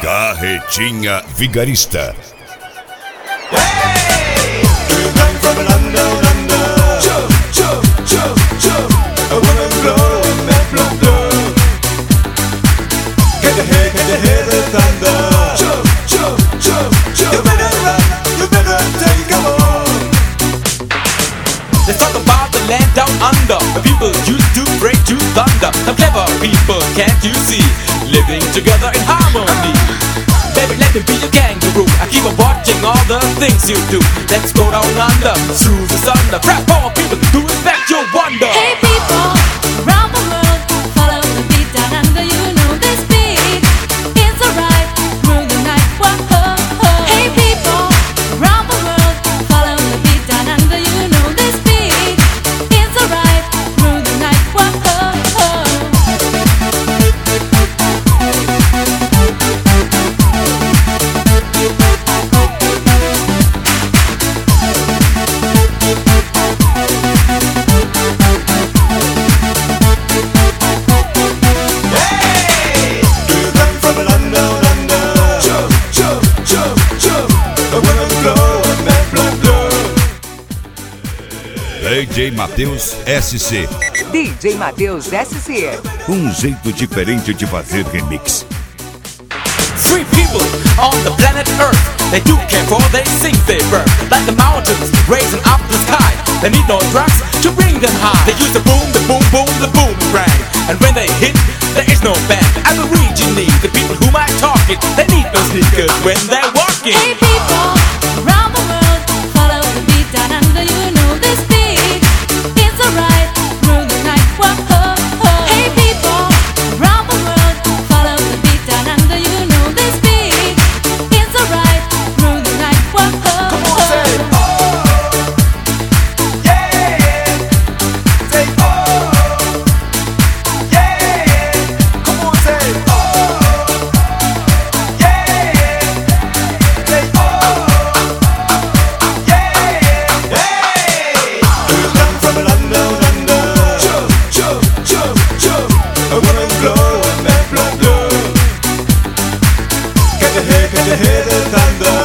Carretinha Vigarista. Let's talk about the land down under. The people used to pray to thunder. Some clever people, can't you see? Living together in harmony. Baby, let me be your kangaroo. I keep on watching all the things you do. Let's go down under, through the thunder. Crap all people, do respect your wonder. Hey people, around the world, follow the beat down under. You know this beat, it's alright, through the night. Whoa. Hey people, around the world, follow the beat down under. You know this beat, it's alright, through the night. Whoa. DJ Matheus SC. DJ Matheus SC. Jeito diferente de fazer remix. Three people on the planet Earth. They do care for, they sing their birth. Like the mountains raising up the sky. They need no drugs to bring them high. They use the boom, the boomerang. And when they hit, there is no band. Aborigine, the people who might talk it. They need no sneakers when they're walking. Hey people, around the world, follow the beat down under. You know this beat, it's alright, through the night. Whoa. Hey people, around the world, follow the beat down under. You know this beat, it's alright, through the night. Whoa. Come on, say oh, yeah. Say oh, yeah. Come on, say oh, yeah. Say oh, yeah. Hey, you come from London, I wanna glow and make blood glow. Can you hear the thunder?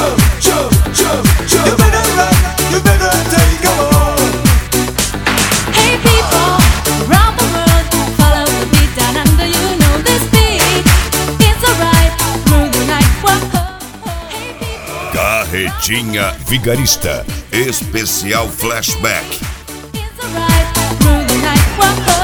You better run, you better take a walk. Hey people, around the world, follow the beat down under. You know this beat, it's alright, through the night. Whoa. Hey people, Carretinha Vigarista. Especial Flashback. it's alright, through the night. Whoa.